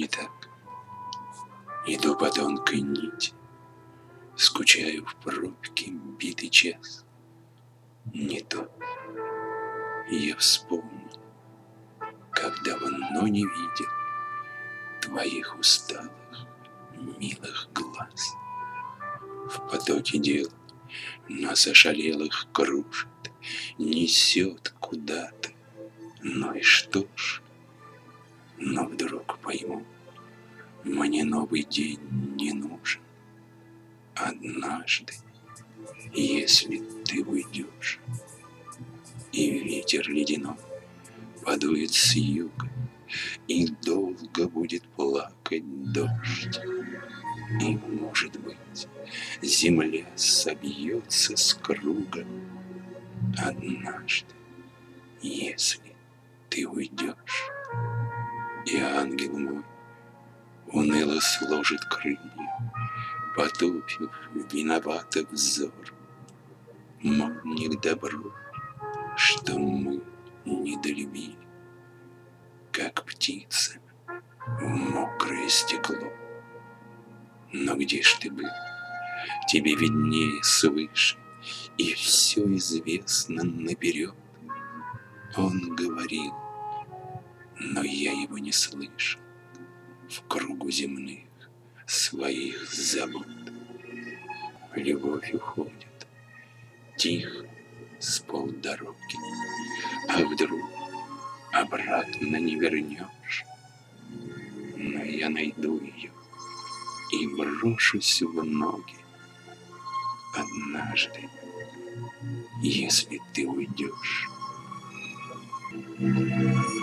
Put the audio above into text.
не так. Иду по тонкой нити, скучаю в пробке битый час. Не то. Я вспомнил, как давно не видел твоих усталых, милых глаз. В потоке дел нас ошалелых кружит, несет куда-то. Ну и что ж? Но вдруг пойму, мне новый день не нужен. Однажды, если ты уйдешь, и ветер ледяной подует с юга, и долго будет плакать дождь, и, может быть, земля собьется с круга. Однажды, если ты уйдешь, и ангел мой уныло сложит крылья, потупив виновато взор, мол, не к добру, что мы недолюбили, как птица в мокрое стекло. Но где ж ты был? Тебе виднее свыше, и все известно наперед. Он говорил, но я его не слышу в кругу земных своих забот. Любовь уходит тихо с полдороги, а вдруг обратно не вернешь. Но я найду ее и брошусь в ноги. Однажды, если ты уйдешь.